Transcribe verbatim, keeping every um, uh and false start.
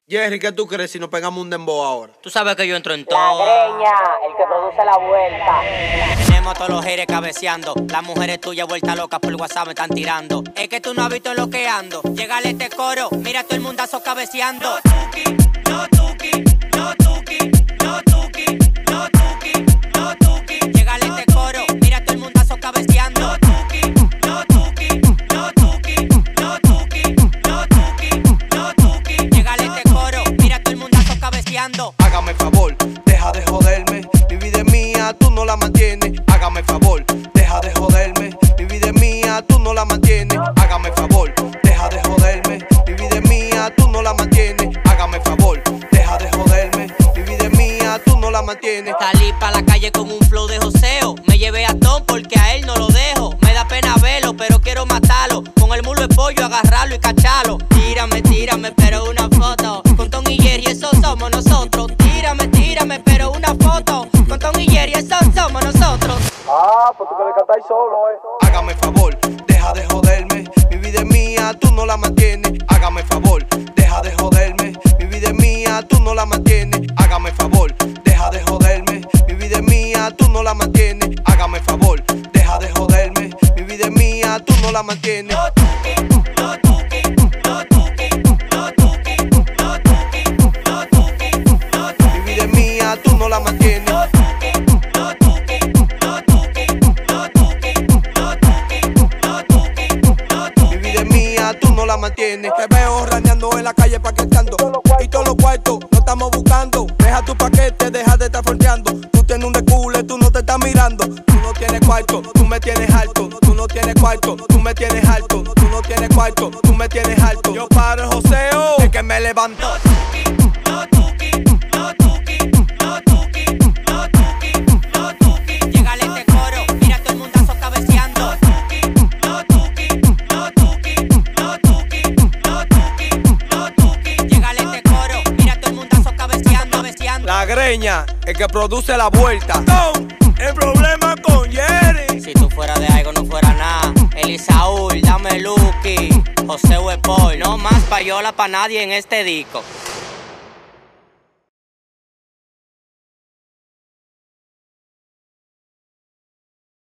Jerry, ¿qué tú crees si nos pegamos un dembow ahora? Tú sabes que yo entro en todo. La greña, el que produce la vuelta. Tenemos a todos los haters cabeceando. Las mujeres tuyas vueltas locas por WhatsApp me están tirando. Es que tú no has visto lo que ando. Llegale este coro, mira todo el mundazo cabeceando. No tuki, no tuki, no tuki, no tuki, no tuki, no tuki. Llegale este coro, mira todo el mundazo cabeceando. No tuki, no tuki, no tuki, no tuki, no tuki, no tuki. Llegale este coro, mira todo el mundazo cabeceando. Hágame favor, deja de joderme. Mi vida es mía, tú no la mantienes. Hágame favor, deja de joderme. Mi vida es mía, tú no la mantienes. Hágame favor, deja de joderme. Mi vida es mía, tú no la mantienes. Hágame favor, deja de joderme. Mi vida es mía, tú no la mantienes. Salí pa' la calle con un flow de joseo. Me llevé a Tom porque a él no lo dejo. Me da pena verlo, pero quiero matarlo. Con el mulo de pollo, agarrarlo y cacharlo. Tírame, tírame, pero una foto. Con Tom y Jerry, eso somos nosotros. Tírame, tírame, pero una foto. Con Tom y Jerry, eso somos nosotros. Ah, pues tú que le cantáis solo, eh. Hágame favor, deja de joderme. Mi vida es mía, tú no la mantienes. Hágame favor, deja de joderme. Mi vida es mía, tú no la mantienes. Hágame favor, deja de joderme. Mi vida es mía, tú no la mantienes. Hágame favor, deja de joderme. Mi vida es mía, tú no la mantienes. No tuki, no tuki, no tuki, no tuki, no tuki, no tuki, no tuki. Mi vida es mía, tú no la mantienes. No tuki, no tuki, no tuki, no tuki, no tuki, no tuki, no tuki. Mi vida es mía, tú no la mantienes. Te veo raneando en la calle paqueteando. Y todos los cuartos no estamos buscando. Deja tu paquete, deja de estar fronteando. Tú tienes un recule, tú no te estás mirando. Tú no tienes cuarto, tú me tienes alto. Tú no tienes cuarto, tú me tienes alto. Tú no tienes cuarto, tú me tienes alto. Yo paro el joseo, es que me levanto. No tuki, no tuki, no tuki, no tuki, no tuki, no tuki. Llegale este coro, mira todo el mundazo cabeceando. No tuki, no tuki, no tuki, no tuki, no tuki, no tuki. Llegale este coro, mira todo el mundazo cabeceando, cabeceando. La greña, el que produce la vuelta. Tom, el problema con Jerry. Si tú fueras de algo no fuera nada. Elisaúl, dame Lucky, José Huepol. No más payola pa' nadie en este disco.